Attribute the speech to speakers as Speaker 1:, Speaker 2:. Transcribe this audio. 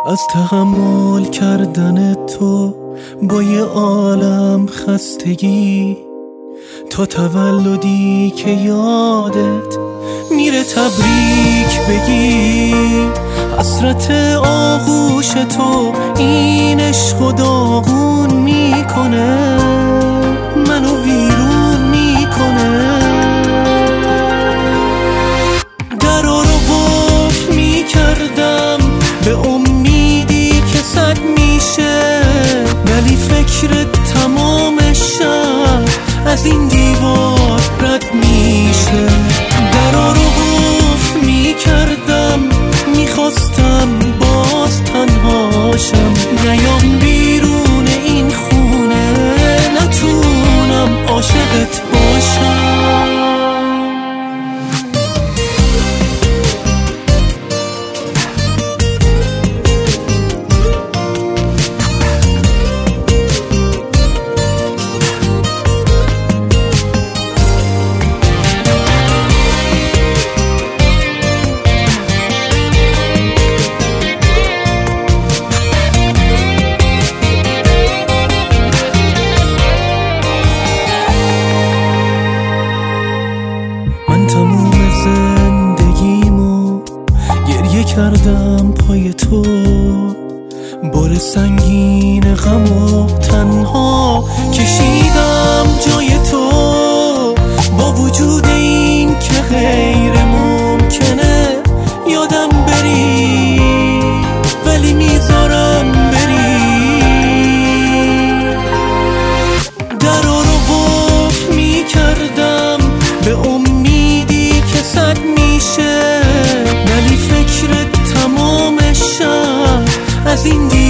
Speaker 1: از تحمل کردن تو با یه عالم خستگی، تا تولدی که یادت میره تبریک بگی. حسرت آغوش تو این عشق و داغون میکنه، منو ویرون میکنه. درا رو قفل میکردم به امیدی که صد میشه، ولی فکر تمام شب از این دیوار رد میشه. درا رو قفل میکردم، میخواستم باز تنهاشم، نیام بیرون این خونه، نتونم عاشقت باشم. کردم پای تو، بار سنگین غم و تنها کشیدم جای تو. با وجود این که غیر ممکنه یادم بری، ولی میذارم بری. درا رو قفل میکردم به امیدی که صد میشه، ولی فکر تمام شب از این